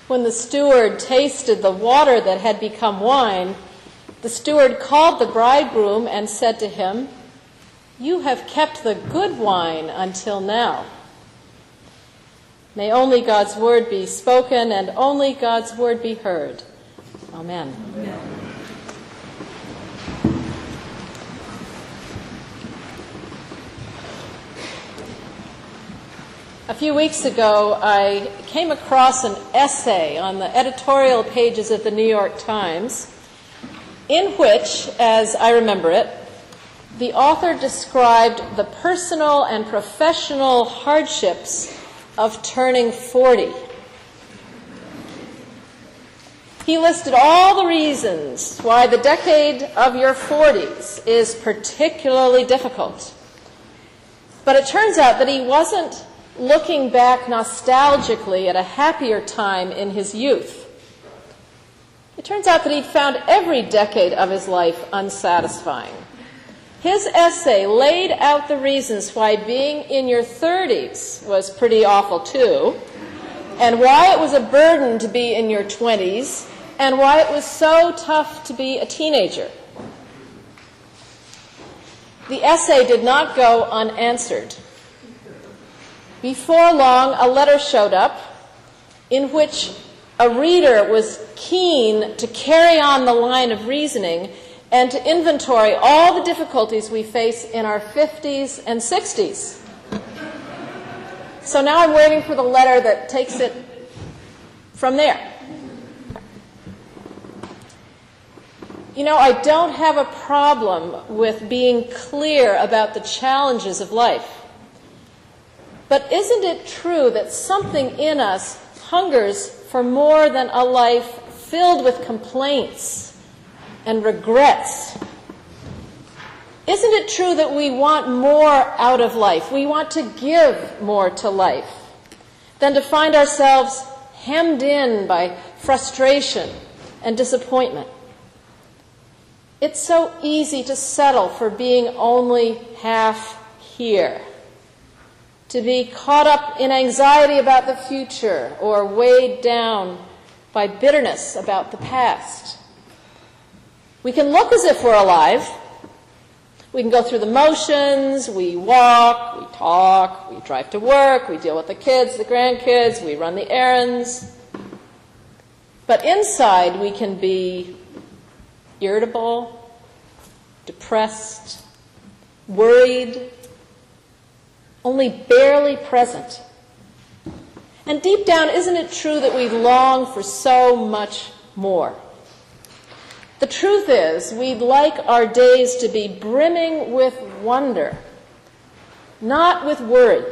When the steward tasted the water that had become wine, the steward called the bridegroom and said to him, "You have kept the good wine until now." May only God's word be spoken and only God's word be heard. Amen. Amen. A few weeks ago, I came across an essay on the editorial pages of the New York Times in which, as I remember it, the author described the personal and professional hardships of turning 40. He listed all the reasons why the decade of your 40s is particularly difficult. But it turns out that he wasn't looking back nostalgically at a happier time in his youth. It turns out that he'd found every decade of his life unsatisfying. His essay laid out the reasons why being in your 30s was pretty awful too, and why it was a burden to be in your 20s, and why it was so tough to be a teenager. The essay did not go unanswered. Before long, a letter showed up in which a reader was keen to carry on the line of reasoning and to inventory all the difficulties we face in our 50s and 60s. So now I'm waiting for the letter that takes it from there. You know, I don't have a problem with being clear about the challenges of life. But isn't it true that something in us hungers for more than a life filled with complaints and regrets? Isn't it true that we want more out of life? We want to give more to life than to find ourselves hemmed in by frustration and disappointment. It's so easy to settle for being only half here, to be caught up in anxiety about the future or weighed down by bitterness about the past. We can look as if we're alive. We can go through the motions. We walk, we talk, we drive to work, we deal with the kids, the grandkids, we run the errands. But inside we can be irritable, depressed, worried, only barely present. And deep down, isn't it true that we long for so much more? The truth is, we'd like our days to be brimming with wonder, not with worry.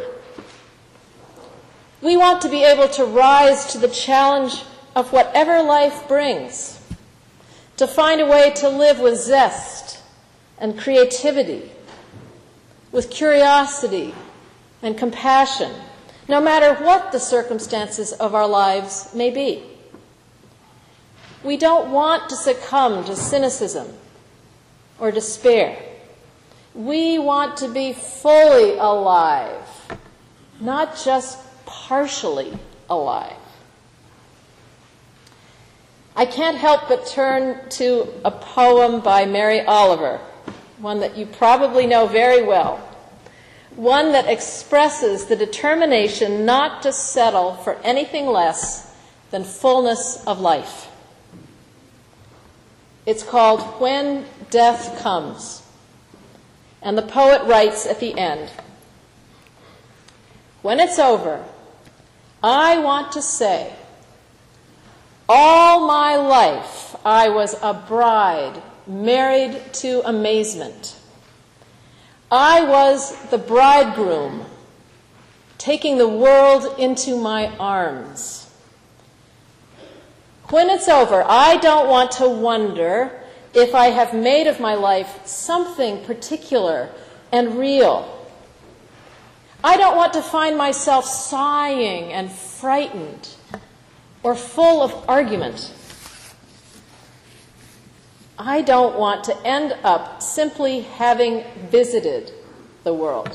We want to be able to rise to the challenge of whatever life brings, to find a way to live with zest and creativity, with curiosity and compassion, no matter what the circumstances of our lives may be. We don't want to succumb to cynicism or despair. We want to be fully alive, not just partially alive. I can't help but turn to a poem by Mary Oliver, one that you probably know very well, one that expresses the determination not to settle for anything less than fullness of life. It's called When Death Comes, and the poet writes at the end, "When it's over, I want to say, all my life I was a bride married to amazement. I was the bridegroom, taking the world into my arms. When it's over, I don't want to wonder if I have made of my life something particular and real. I don't want to find myself sighing and frightened or full of argument. I don't want to end up simply having visited the world."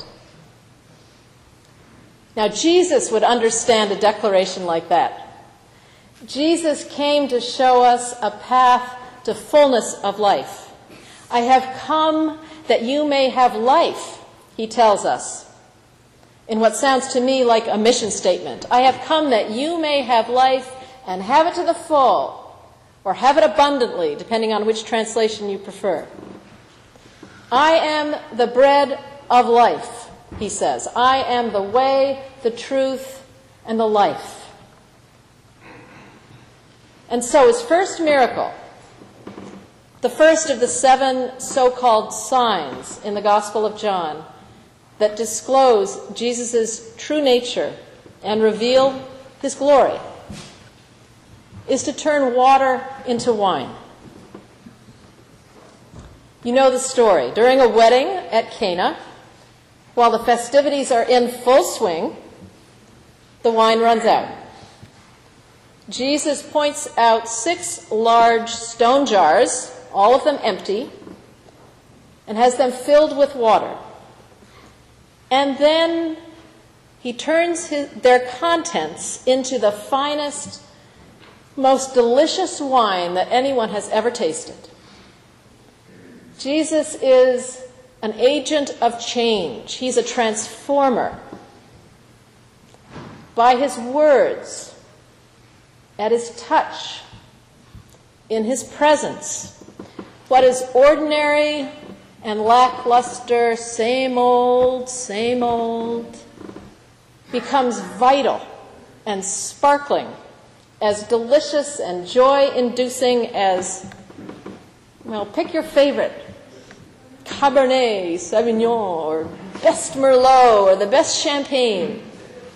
Now, Jesus would understand a declaration like that. Jesus came to show us a path to fullness of life. I have come that you may have life, he tells us, in what sounds to me like a mission statement. I have come that you may have life and have it to the full, or have it abundantly, depending on which translation you prefer. I am the bread of life, he says. I am the way, the truth, and the life. And so his first miracle, the first of the 7 so-called signs in the Gospel of John that disclose Jesus' true nature and reveal his glory, is to turn water into wine. You know the story. During a wedding at Cana, while the festivities are in full swing, the wine runs out. Jesus points out 6 large stone jars, all of them empty, and has them filled with water. And then he turns their contents into the finest, most delicious wine that anyone has ever tasted. Jesus is an agent of change. He's a transformer. By his words, at his touch, in his presence, what is ordinary and lackluster, same old, becomes vital and sparkling, as delicious and joy-inducing as, well, pick your favorite, Cabernet Sauvignon, or best Merlot, or the best champagne.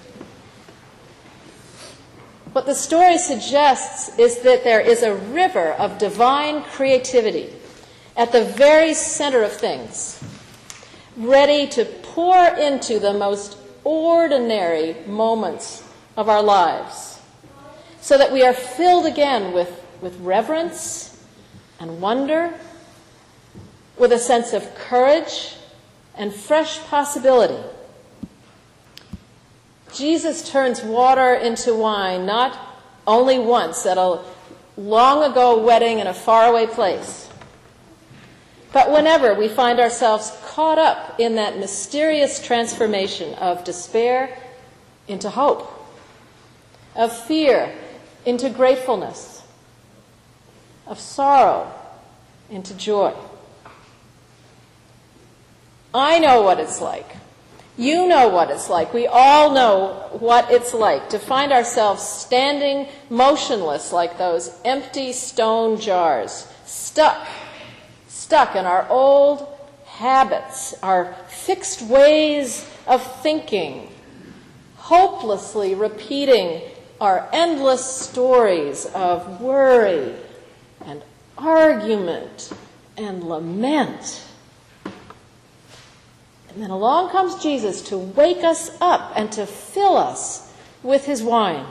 What the story suggests is that there is a river of divine creativity at the very center of things, ready to pour into the most ordinary moments of our lives, so that we are filled again with reverence and wonder, with a sense of courage and fresh possibility. Jesus turns water into wine not only once at a long-ago wedding in a faraway place, but whenever we find ourselves caught up in that mysterious transformation of despair into hope, of fear into gratefulness, of sorrow into joy. I know what it's like. You know what it's like. We all know what it's like to find ourselves standing motionless like those empty stone jars, stuck in our old habits, our fixed ways of thinking, hopelessly repeating our endless stories of worry and argument and lament. And then along comes Jesus to wake us up and to fill us with his wine.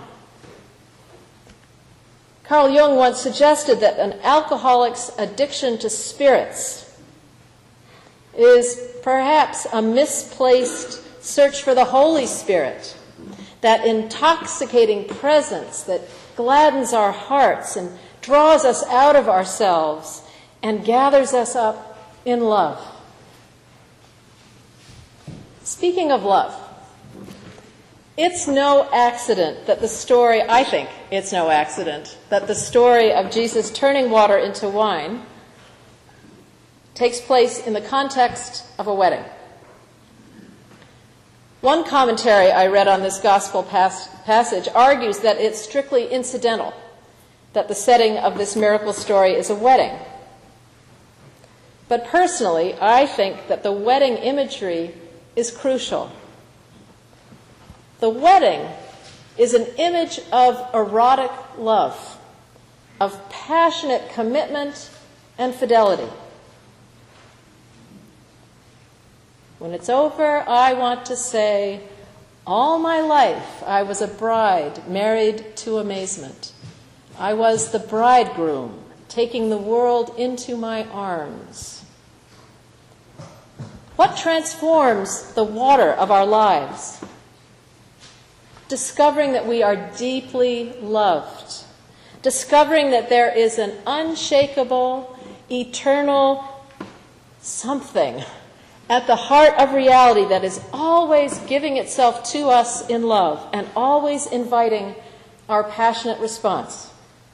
Carl Jung once suggested that an alcoholic's addiction to spirits is perhaps a misplaced search for the Holy Spirit, that intoxicating presence that gladdens our hearts and draws us out of ourselves and gathers us up in love. Speaking of love, it's no accident that the story, I think it's no accident, that the story of Jesus turning water into wine takes place in the context of a wedding. One commentary I read on this gospel passage argues that it's strictly incidental, that the setting of this miracle story is a wedding. But personally, I think that the wedding imagery is crucial. The wedding is an image of erotic love, of passionate commitment and fidelity. When it's over, I want to say, all my life I was a bride married to amazement. I was the bridegroom taking the world into my arms. What transforms the water of our lives? Discovering that we are deeply loved, discovering that there is an unshakable, eternal something at the heart of reality that is always giving itself to us in love and always inviting our passionate response.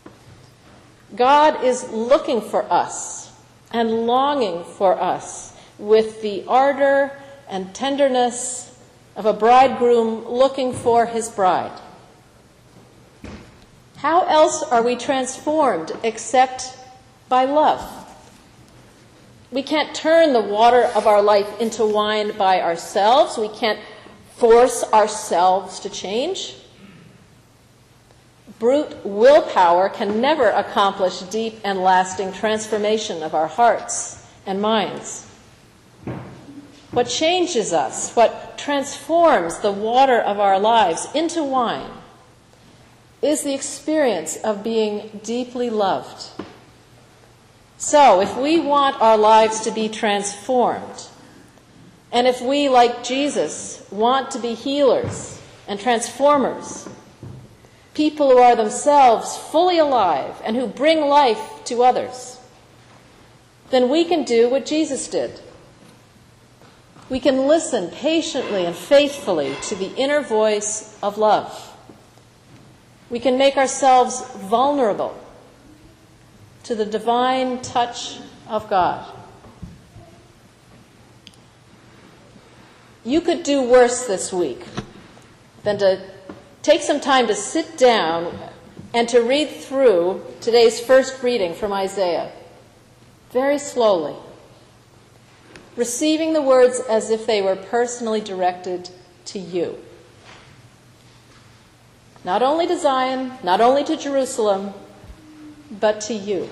God is looking for us and longing for us with the ardor and tenderness of a bridegroom looking for his bride. How else are we transformed except by love? We can't turn the water of our life into wine by ourselves. We can't force ourselves to change. Brute willpower can never accomplish deep and lasting transformation of our hearts and minds. What changes us, what transforms the water of our lives into wine, is the experience of being deeply loved. So, if we want our lives to be transformed, and if we, like Jesus, want to be healers and transformers, people who are themselves fully alive and who bring life to others, then we can do what Jesus did. We can listen patiently and faithfully to the inner voice of love. We can make ourselves vulnerable to the divine touch of God. You could do worse this week than to take some time to sit down and to read through today's first reading from Isaiah, very slowly, receiving the words as if they were personally directed to you. Not only to Zion, not only to Jerusalem, but to you.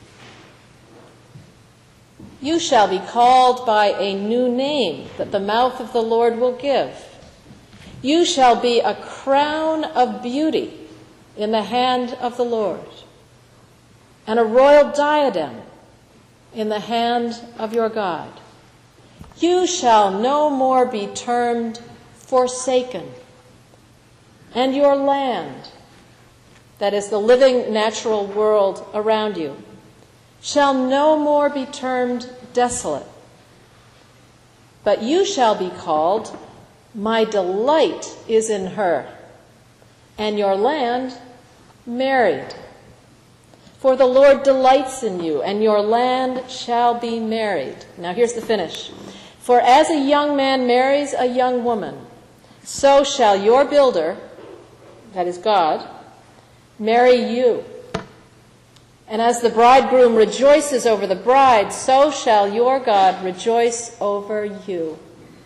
You shall be called by a new name that the mouth of the Lord will give. You shall be a crown of beauty in the hand of the Lord, and a royal diadem in the hand of your God. You shall no more be termed forsaken, and your land, that is the living natural world around you, shall no more be termed desolate. But you shall be called, my delight is in her, and your land married. For the Lord delights in you, and your land shall be married. Now here's the finish. For as a young man marries a young woman, so shall your builder, that is God, marry you. And as the bridegroom rejoices over the bride, so shall your God rejoice over you.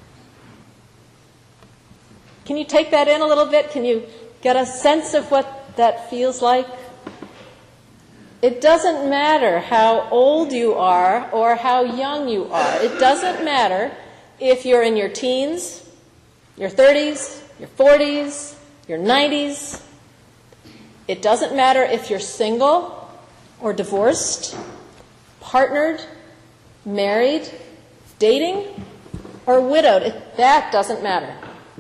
Can you take that in a little bit? Can you get a sense of what that feels like? It doesn't matter how old you are or how young you are. It doesn't matter if you're in your teens, your 30s, your 40s, your 90s. It doesn't matter if you're single or divorced, partnered, married, dating, or widowed. That doesn't matter.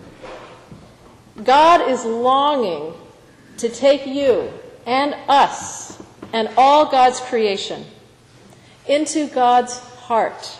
God is longing to take you and us and all God's creation into God's heart.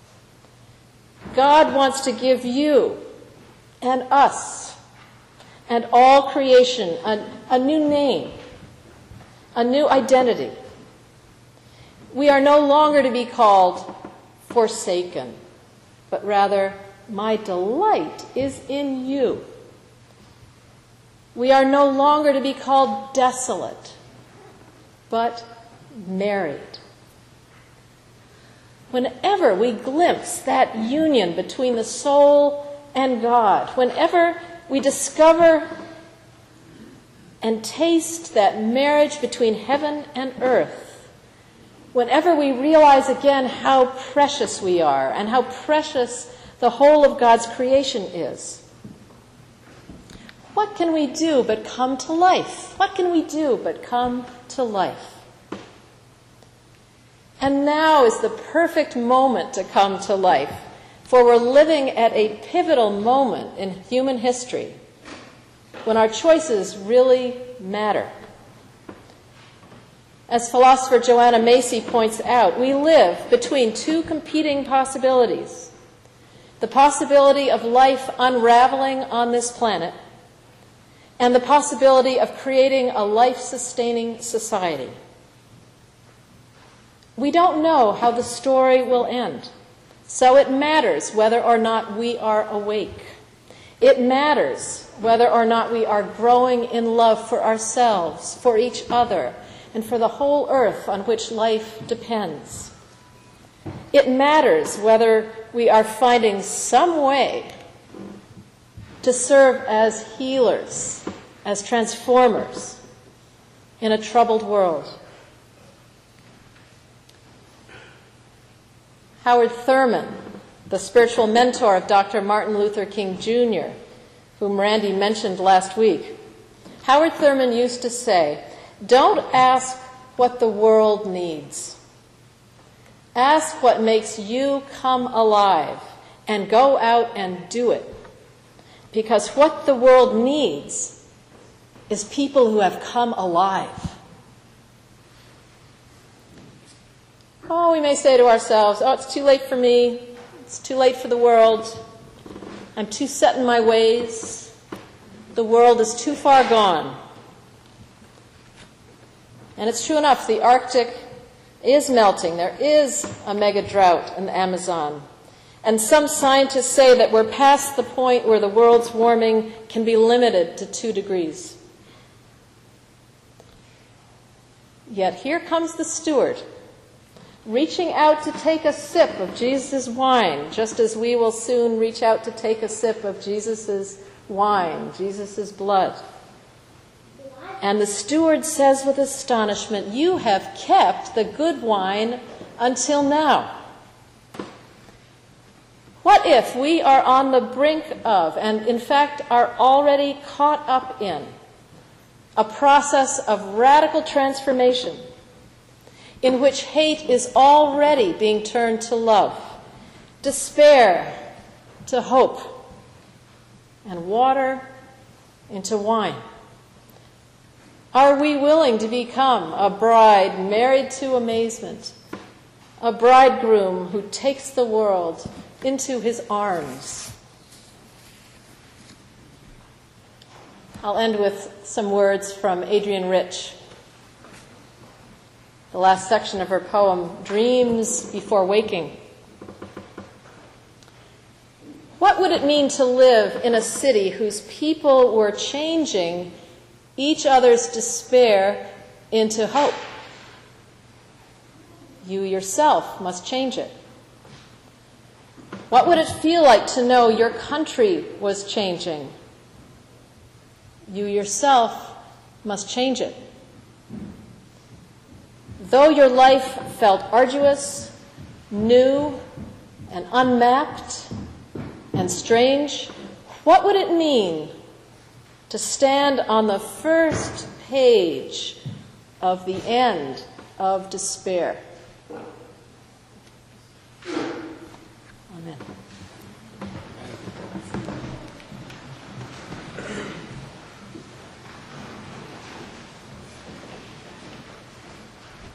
God wants to give you and us and all creation a new name, a new identity. We are no longer to be called forsaken, but rather, my delight is in you. We are no longer to be called desolate, but married. Whenever we glimpse that union between the soul and God, whenever we discover and taste that marriage between heaven and earth, whenever we realize again how precious we are and how precious the whole of God's creation is, what can we do but come to life? What can we do but come to life? And now is the perfect moment to come to life, for we're living at a pivotal moment in human history when our choices really matter. As philosopher Joanna Macy points out, we live between two competing possibilities: the possibility of life unraveling on this planet and the possibility of creating a life-sustaining society. We don't know how the story will end, so it matters whether or not we are awake. It matters whether or not we are growing in love for ourselves, for each other, and for the whole earth on which life depends. It matters whether we are finding some way to serve as healers, as transformers in a troubled world. Howard Thurman, the spiritual mentor of Dr. Martin Luther King Jr., whom Randy mentioned last week, Howard Thurman used to say, "Don't ask what the world needs. Ask what makes you come alive and go out and do it. Because what the world needs is people who have come alive." Oh, we may say to ourselves, "Oh, it's too late for me. It's too late for the world. I'm too set in my ways. The world is too far gone." And it's true enough, the Arctic is melting. There is a mega drought in the Amazon. And some scientists say that we're past the point where the world's warming can be limited to 2 degrees. Yet here comes the steward, reaching out to take a sip of Jesus' wine, just as we will soon reach out to take a sip of Jesus' wine, Jesus' blood. And the steward says with astonishment, "You have kept the good wine until now." What if we are on the brink of, and in fact are already caught up in, a process of radical transformation in which hate is already being turned to love, despair to hope, and water into wine? Are we willing to become a bride married to amazement, a bridegroom who takes the world into his arms? I'll end with some words from Adrienne Rich. The last section of her poem, Dreams Before Waking. What would it mean to live in a city whose people were changing each other's despair into hope? You yourself must change it. What would it feel like to know your country was changing? You yourself must change it. Though your life felt arduous, new, and unmapped, and strange, what would it mean to stand on the first page of the end of despair? Amen.